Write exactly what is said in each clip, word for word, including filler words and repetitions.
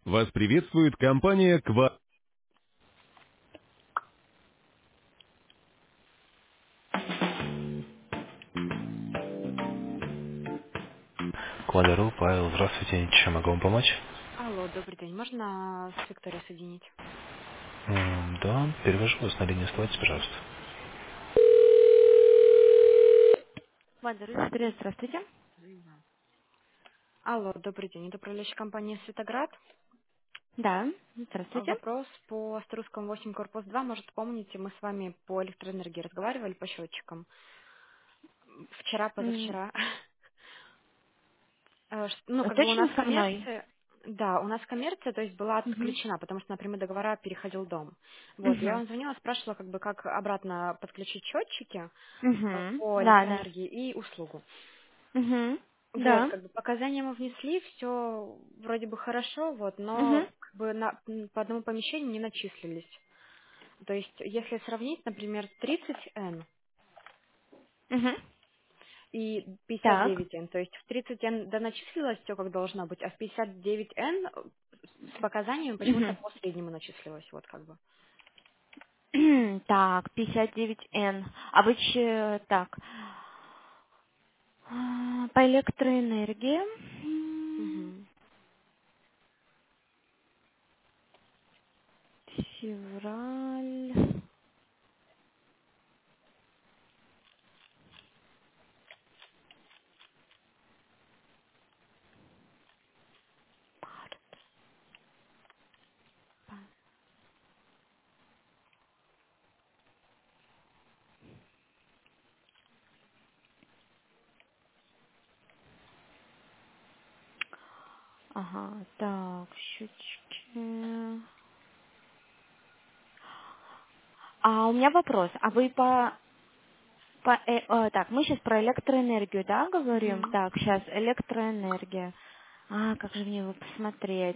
Вас приветствует компания Ква. Квадру, Павел, здравствуйте, чем могу вам помочь? Алло, добрый день. Можно с Викторией соединить? М, Да, перевожу вас на линию, оставайтесь, пожалуйста. Владимир, привет, здравствуйте. Алло, добрый день. Это управляющая компания «Светоград». Да, А, здравствуйте. Вопрос по Старускому восемь, корпус два. Может, помните, мы с вами по электроэнергии разговаривали по счетчикам? Вчера, М, позавчера. Э, ш- Ну, как бы у Точно нас со мной? коммерция, да, у нас коммерция, то есть была Мгм. отключена, потому что на прямые договора переходил дом. Вот, я Мгм. вам звонила, спрашивала, как бы, как обратно подключить счетчики э, Мгм. по Да, да. электроэнергии и услугу. Мгм. Вот, Да. как бы показания мы внесли, все вроде бы хорошо, вот, Мгм. но как бы на, м, по одному помещению не начислились. То есть, если сравнить, например, тридцать эн Мгм. и пятьдесят Так. девять эн, то есть в тридцать эн доначислилось все как должно быть, а в пятьдесят девять эн с показаниями почему-то Мгм. по среднему начислилось, вот как бы. Так, пятьдесят девять эн. А вы че... Так. А, По электроэнергии. М, Мгм. Февраль. Ага, так, счетчики. А у меня вопрос. А вы по По, э, э, так, мы сейчас про электроэнергию, да, говорим? Мгм. Так, сейчас электроэнергия. А, как же мне его посмотреть?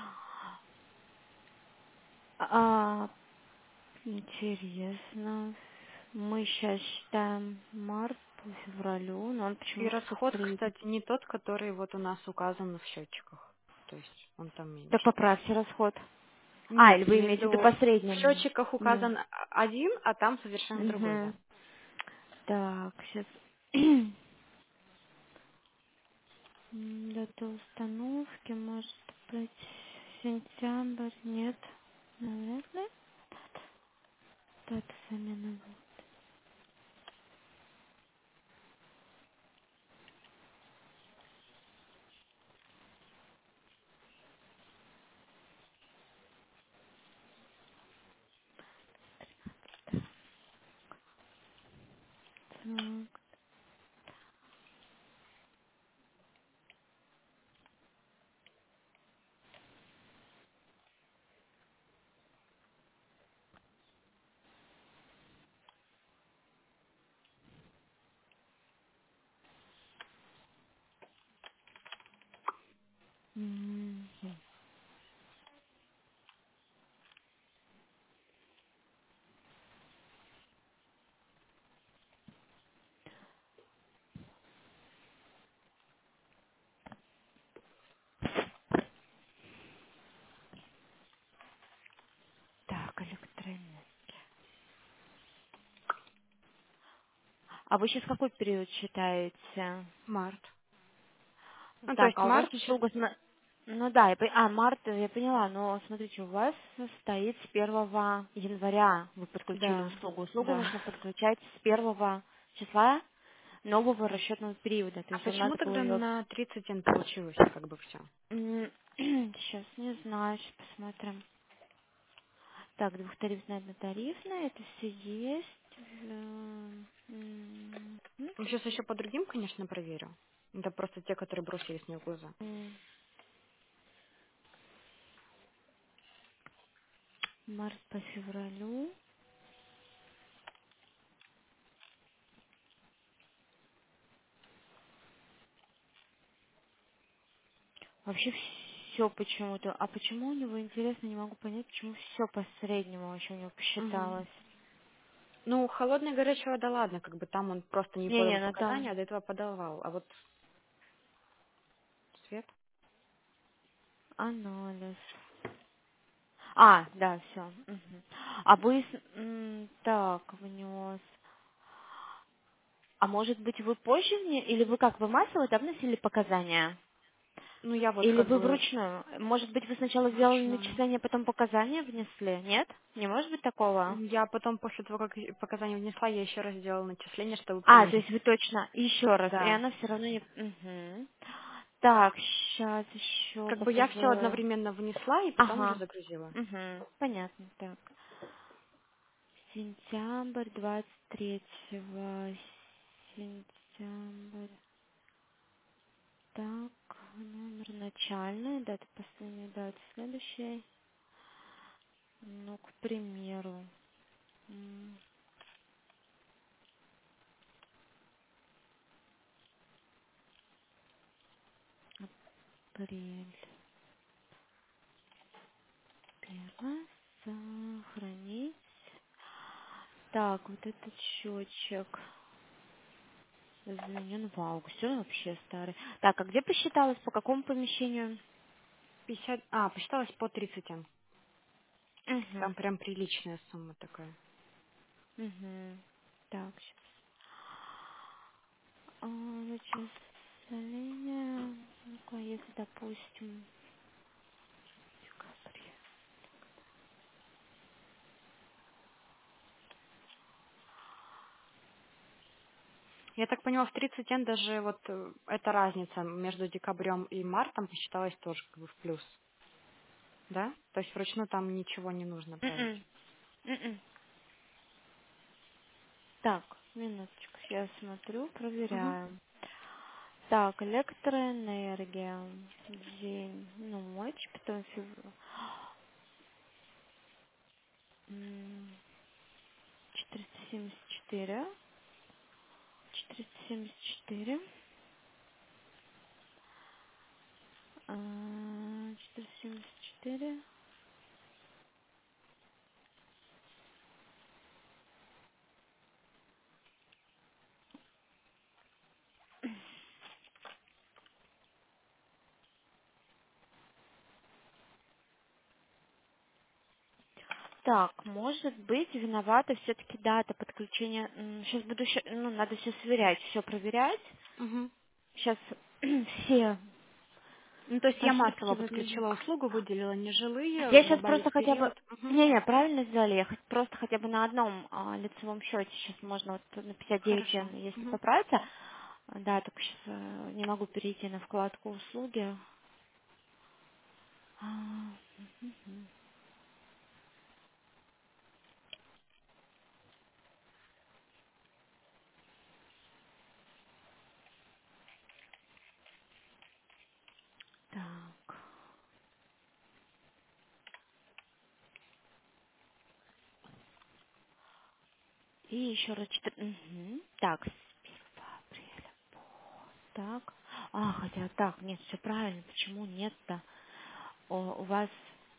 А, интересно. Мы сейчас считаем март по февралю, но он И почему-то расход, сопрыгнул. кстати, не тот, который вот у нас указан в счетчиках. То есть он там Так меньше. поправьте расход. А, Нет, или я вы имею в имеете в виду виду, по в среднему? счетчиках Ну. указан один, а там совершенно другой, да. Угу. Так, сейчас. Дата установки, может быть, сентябрь, нет, наверное. Дата замены. Так. Мгм. Так, электроэнергия. А вы сейчас какой период считаете? Март. Ну, то Так, есть а у вас март, щи- услуга... сма- Ну да, я, пон- а, март, я поняла, но смотрите, у вас стоит с первого января вы подключили да, услугу. Услугу да. нужно подключать с первого числа нового расчетного периода. То А есть вам почему надо было тогда ее... на тридцать н получилось, как бы все? Сейчас, не знаю, сейчас посмотрим. Так, двухтарифная, однотарифная, это все есть. Э, м, Ну, сейчас еще по другим, конечно, проверю. Это просто те, которые бросились мне в глаза. м, Март по февралю. Вообще все почему-то. А почему у него, интересно, не могу понять, почему все по среднему вообще у него Мгм. посчиталось. Ну, холодная и горячая вода, ладно, как бы там он просто не подал Не-не, ну показания, там... а до этого подавал. А вот свет? анализ. А, да, все. А вы, с- м, так, внес. А может быть вы позже мне, или вы как, вы массово там вносили показания? Ну, я вот Или как вы бы вручную? Может быть вы сначала сделали вручную. начисление, потом показания внесли? Нет? Не может быть такого? Я потом, после того, как и- показания внесла, я еще раз сделала начисление, чтобы А, то проверить. есть вы точно еще раз, и Да. она все равно не... Мгм. Так, сейчас еще Как бы я все ПТВ. одновременно внесла и потом уже Ага. загрузила. Угу. Понятно, так. Сентябрь двадцать третьего. Сентябрь. Так, номер начальный, дата последняя, дата следующая. Ну, к примеру, м, апрель. Первое. Сохранить. Так, вот этот счетчик заменен в августе, он вообще старый. Так, а где посчиталось, по какому помещению? пятьдесят, а, посчиталось по тридцать м. Там Угу. прям приличная сумма такая. Угу. Так, сейчас. А, начисление. Ну-ка, если, допустим, в декабре. Я так поняла, в тридцать м даже вот э, эта разница между декабрем и мартом посчиталась тоже как бы в плюс. Да? То есть вручную там ничего не нужно править. М-м, м-м. Так, минуточку, я смотрю, Угу. проверяю. Так, электроэнергия. День, ну, ночь, потом февраль. четыреста семьдесят четыре. четыреста семьдесят четыре. а, четыреста семьдесят четыре. Так, может быть, виновата все-таки дата подключения. Сейчас буду, ща- ну, надо все сверять, все проверять. Угу. Сейчас все Ну, то есть я ошибки массово выглядят. подключила услугу, выделила нежилые, Я сейчас добавить просто хотя бы... период. Угу. Не-не, правильно сделали. Я хот- просто хотя бы на одном а, лицевом счете сейчас можно вот на пятьдесят девять, Хорошо. н, если Угу. поправиться. А, Да, только сейчас не могу перейти на вкладку услуги. А, мгм. Так. И еще раз четыре... Мгм. Так, с первого апреля. Так. А, хотя так, нет, все правильно. Почему нет-то? О, у вас...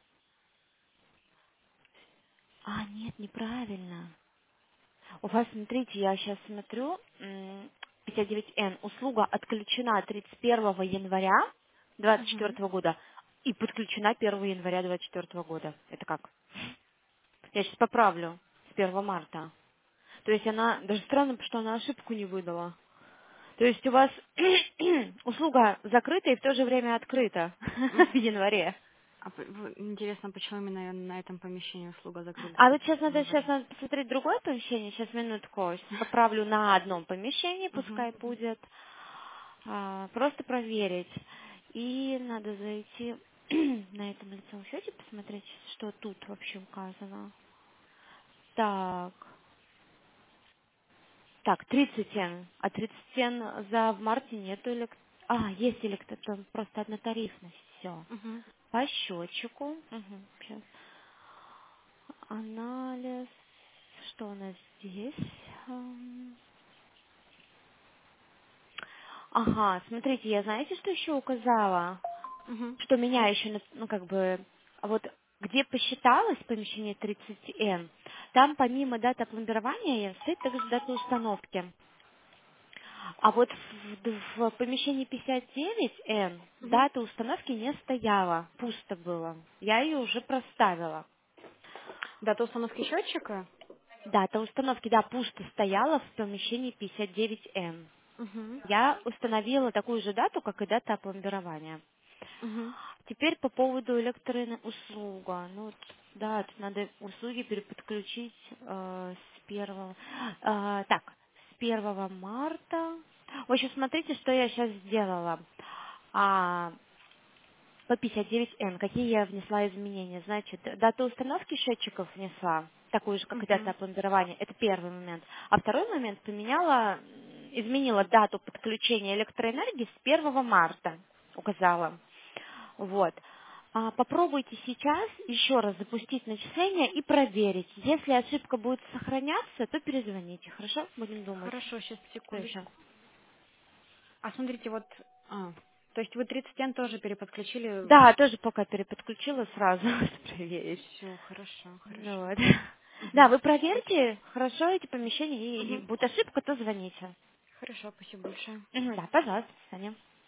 А, нет, неправильно. У вас, смотрите, я сейчас смотрю, м, пятьдесят девять н, услуга отключена тридцать первого января двадцать Угу. четвёртого года и подключена первого января двадцать четвёртого года. Это как? Я сейчас поправлю с первого марта. То есть она, даже странно, что она ошибку не выдала. То есть у вас услуга закрыта и в то же время открыта в январе. А п- в- интересно, почему именно на этом помещении услуга закрыта А вот сейчас тридцатого надо, сейчас января? надо посмотреть другое помещение, сейчас минутку, сейчас поправлю на одном помещении, Угу. пускай будет, А, просто проверить. И надо зайти на этом лицевом счете, посмотреть, что тут вообще указано. Так, так, тридцать н, а тридцать н за в марте нету элект... А, есть электро, там просто однотарифность, все. Угу. По счетчику, сейчас, анализ, что у нас здесь? Ам, Ага, смотрите, я знаете, что еще указала? Угу. Что меня еще, на- ну, как бы, а вот где посчиталось помещение тридцать н, там помимо даты опломбирования стоит также дата установки. А вот в, в помещении пятьдесят девять эн Мгм. дата установки не стояла, пусто было. Я ее уже проставила. Дата установки счетчика? Дата установки, да, пусто стояла в помещении пятьдесят девять эн. Угу. Я установила такую же дату, как и дата опломбирования. Угу. Теперь по поводу электроуслуга. Ну, вот, да, тут надо услуги переподключить э, с первого. э, так, с первого марта. В общем, смотрите, что я сейчас сделала. А, по пятьдесят девять эн, какие я внесла изменения. Значит, дату установки счетчиков внесла, такую же, как и дата Угу. опломбирования. Это первый момент. А второй момент поменяла, м, изменила дату подключения электроэнергии с первого марта, указала. Вот. А, попробуйте сейчас еще раз запустить начисление и проверить. Если ошибка будет сохраняться, то перезвоните. Хорошо? Будем думать. Хорошо, сейчас, Что еще? секундочку. А смотрите, вот... А, то есть вы тридцать эн тоже переподключили? Да, тоже пока переподключила сразу проверить. Все, хорошо, Ну хорошо. вот. Да, Угу. вы проверьте хорошо эти помещения, и, и Угу. будет ошибка, то звоните. Хорошо, спасибо большое. Мгм. Да, пожалуйста, Саня.